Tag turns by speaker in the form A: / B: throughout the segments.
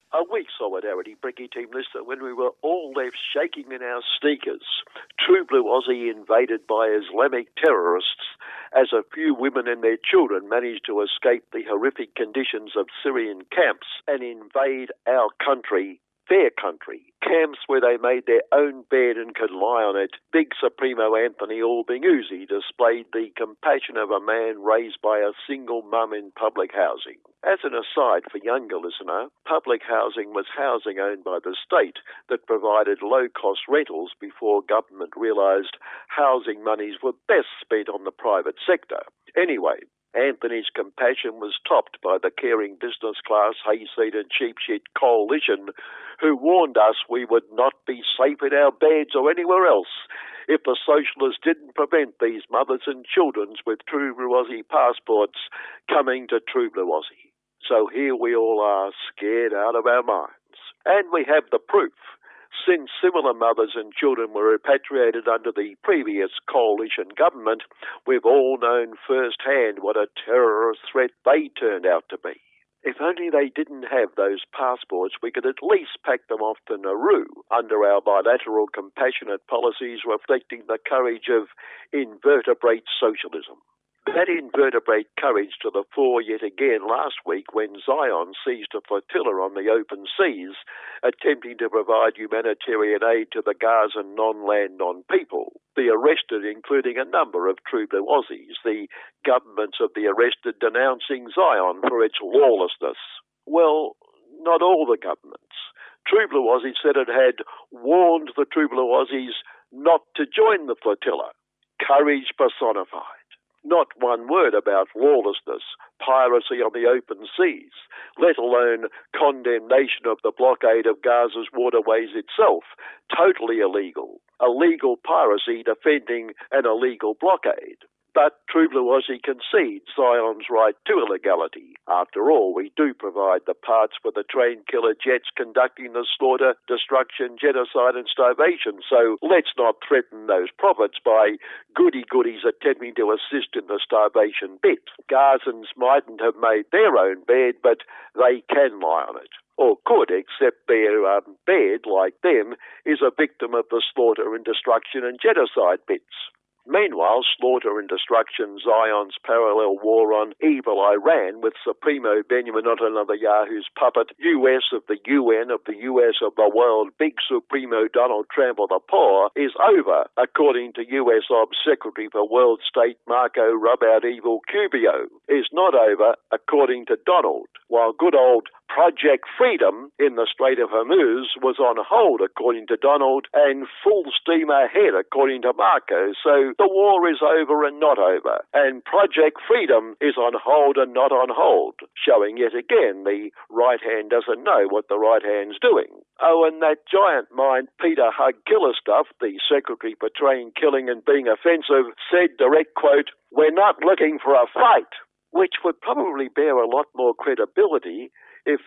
A: A weak solidarity, Bricky Team Listener, when we were all left shaking in our sneakers. True Blue Aussie invaded by Islamic terrorists as a few women and their children managed to escape the horrific conditions of Syrian camps and invade our country, their country. Camps where they made their own bed and could lie on it. Big Supremo Anthony Albanese displayed the compassion of a man raised by a single mum in public housing. As an aside for younger listener, public housing was housing owned by the state that provided low-cost rentals before government realised housing monies were best spent on the private sector. Anyway, Anthony's compassion was topped by the caring business class hayseed and cheap shit coalition who warned us we would not be safe in our beds or anywhere else if the socialists didn't prevent these mothers and children with True Blue Aussie passports coming to True Blue Aussie. So here we all are, scared out of our minds. And we have the proof. Since similar mothers and children were repatriated under the previous coalition government, we've all known firsthand what a terrorist threat they turned out to be. If only they didn't have those passports, we could at least pack them off to Nauru under our bilateral compassionate policies reflecting the courage of invertebrate socialism. That invertebrate courage to the fore yet again last week when Zion seized a flotilla on the open seas, attempting to provide humanitarian aid to the Gazan non-land, non-people. The arrested, including a number of True Blue Aussies, the governments of the arrested denouncing Zion for its lawlessness. Well, not all the governments. True Blue Aussie said it had warned the True Blue Aussies not to join the flotilla. Courage personified. Not one word about lawlessness, piracy on the open seas, let alone condemnation of the blockade of Gaza's waterways itself. Totally illegal. Illegal piracy defending an illegal blockade. But True Blue Aussie concedes Zion's right to illegality. After all, we do provide the parts for the train killer jets conducting the slaughter, destruction, genocide and starvation, so let's not threaten those profits by goody-goodies attempting to assist in the starvation bit. Gazans mightn't have made their own bed, but they can lie on it. Or could, except their bed, like them, is a victim of the slaughter and destruction and genocide bits. Meanwhile, slaughter and destruction, Zion's parallel war on evil Iran with Supremo Benjamin Netanyahu's puppet, US of the UN of the US of the world, big Supremo Donald Trump of the poor, is over, according to US Obs Secretary for World State Marco Rubout Evil Cubio. Is not over, according to Donald, while good old Project Freedom in the Strait of Hormuz was on hold, according to Donald, and full steam ahead, according to Marco. So the war is over and not over, and Project Freedom is on hold and not on hold, showing yet again the right hand doesn't know what the right hand's doing. Oh, and that giant mind Peter Hug Killer stuff, the secretary portraying killing and being offensive, said, direct quote, "We're not looking for a fight," which would probably bear a lot more credibility if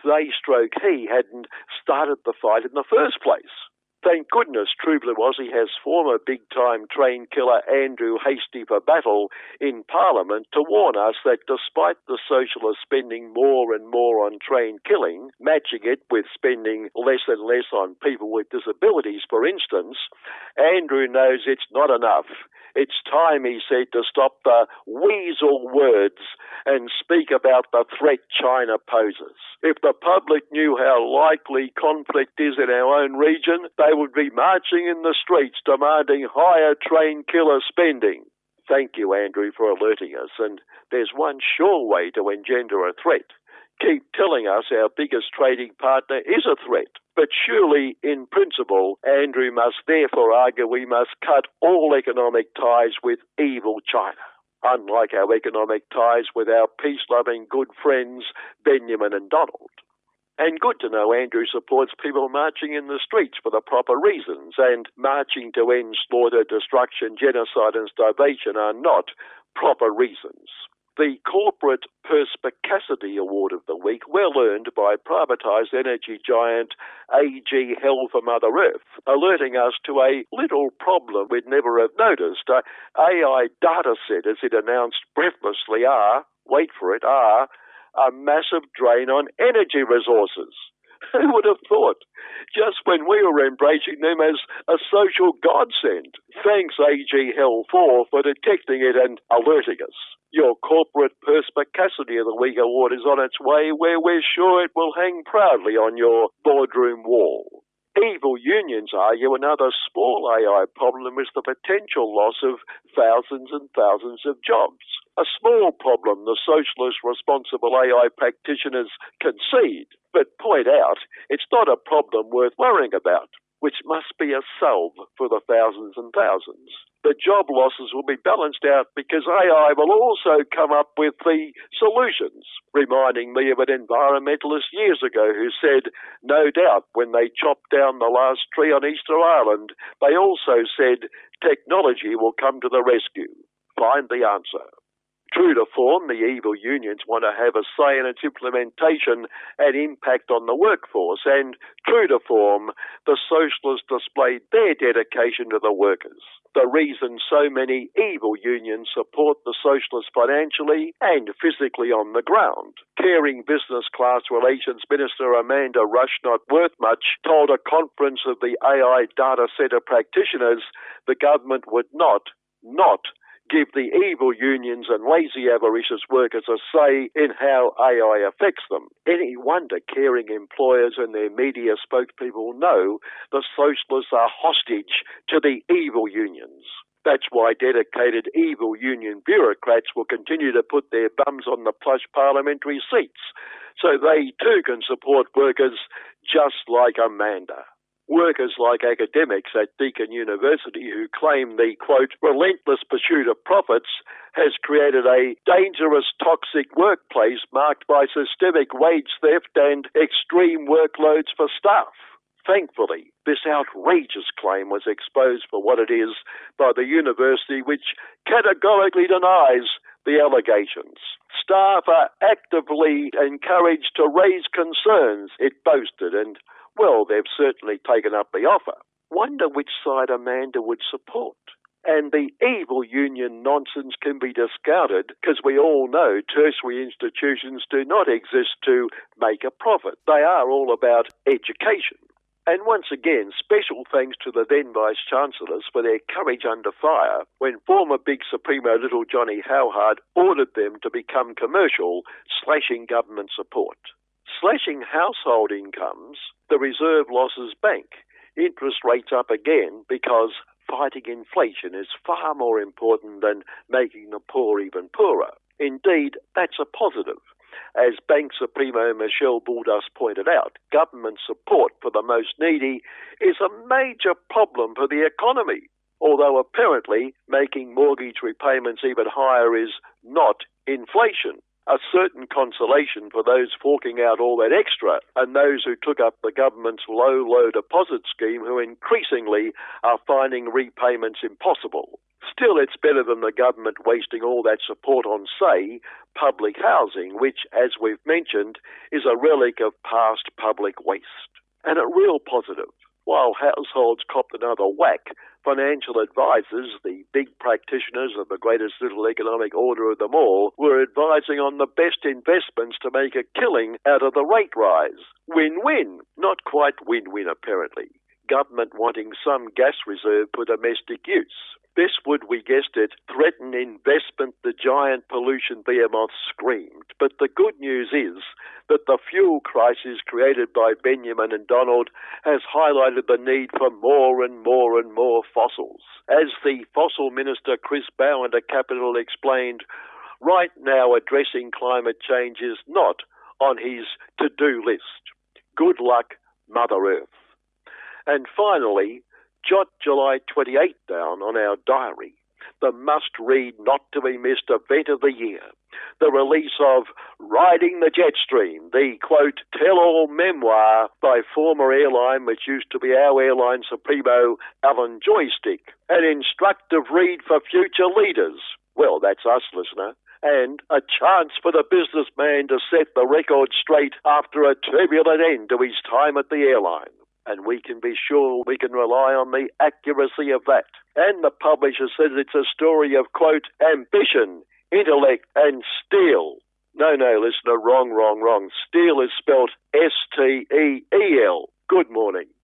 A: he hadn't started the fight in the first place. Thank goodness True Blue Aussie has former big-time train killer Andrew Hasty for Battle in Parliament to warn us that despite the socialists spending more and more on train killing, matching it with spending less and less on people with disabilities, for instance, Andrew knows it's not enough. It's time, he said, to stop the weasel words and speak about the threat China poses. If the public knew how likely conflict is in our own region, they would be marching in the streets demanding higher train killer spending. Thank you, Andrew, for alerting us. And there's one sure way to engender a threat. Keep telling us our biggest trading partner is a threat. But surely, in principle, Andrew must therefore argue we must cut all economic ties with evil China, unlike our economic ties with our peace-loving good friends Benjamin and Donald. And good to know Andrew supports people marching in the streets for the proper reasons, and marching to end slaughter, destruction, genocide and starvation are not proper reasons. The Corporate Perspicacity Award of the week, well earned by privatised energy giant AG Hell for Mother Earth, alerting us to a little problem we'd never have noticed. AI data centres, it announced breathlessly, are a massive drain on energy resources. Who would have thought? Just when we were embracing them as a social godsend. Thanks, AG Hell 4, for detecting it and alerting us. Your corporate perspicacity of the week award is on its way, where we're sure it will hang proudly on your boardroom wall. Evil unions argue another small AI problem is the potential loss of thousands and thousands of jobs. A small problem the socialist responsible AI practitioners concede, but point out it's not a problem worth worrying about, which must be a salve for the thousands and thousands. The job losses will be balanced out because AI will also come up with the solutions, reminding me of an environmentalist years ago who said, no doubt, when they chopped down the last tree on Easter Island, they also said technology will come to the rescue. Find the answer. True to form, the evil unions want to have a say in its implementation and impact on the workforce, and true to form, the socialists displayed their dedication to the workers. The reason so many evil unions support the socialists financially and physically on the ground. Caring Business Class Relations Minister Amanda Rush Not Worth Much told a conference of the AI data centre practitioners the government would not give the evil unions and lazy avaricious workers a say in how AI affects them. Any wonder caring employers and their media spokespeople know the socialists are hostage to the evil unions. That's why dedicated evil union bureaucrats will continue to put their bums on the plush parliamentary seats so they too can support workers just like Amanda. Workers like academics at Deakin University who claim the, quote, relentless pursuit of profits has created a dangerous, toxic workplace marked by systemic wage theft and extreme workloads for staff. Thankfully, this outrageous claim was exposed for what it is by the university, which categorically denies the allegations. Staff are actively encouraged to raise concerns, it boasted, and well, they've certainly taken up the offer. Wonder which side Amanda would support. And the evil union nonsense can be discounted because we all know tertiary institutions do not exist to make a profit. They are all about education. And once again, special thanks to the then Vice-Chancellors for their courage under fire when former Big Supremo Little Johnny Howard ordered them to become commercial, slashing government support. Slashing household incomes, the reserve losses bank. Interest rates up again because fighting inflation is far more important than making the poor even poorer. Indeed, that's a positive. As Bank Supremo Michelle Buldas pointed out, government support for the most needy is a major problem for the economy, although apparently making mortgage repayments even higher is not inflation. A certain consolation for those forking out all that extra and those who took up the government's low deposit scheme who increasingly are finding repayments impossible. Still, it's better than the government wasting all that support on, say, public housing, which, as we've mentioned, is a relic of past public waste. And a real positive. While households copped another whack, financial advisors, the big practitioners of the greatest little economic order of them all, were advising on the best investments to make a killing out of the rate rise. Win-win. Not quite win-win, apparently. Government wanting some gas reserve for domestic use. This would, we guessed it, threaten investment the giant pollution behemoth screamed. But the good news is that the fuel crisis created by Benjamin and Donald has highlighted the need for more and more and more fossils. As the fossil minister Chris Bowen to Capital explained, right now addressing climate change is not on his to-do list. Good luck, Mother Earth. And finally, jot July 28th down on our diary, the must-read, not-to-be-missed event of the year, the release of Riding the Jetstream, the, quote, tell-all memoir by former airline, which used to be our airline supremo, Alan Joystick, an instructive read for future leaders. Well, that's us, listener. And a chance for the businessman to set the record straight after a turbulent end to his time at the airline. And we can be sure we can rely on the accuracy of that. And the publisher says it's a story of, quote, ambition, intellect, and steel. No, listener, wrong. Steel is spelt Steel. Good morning.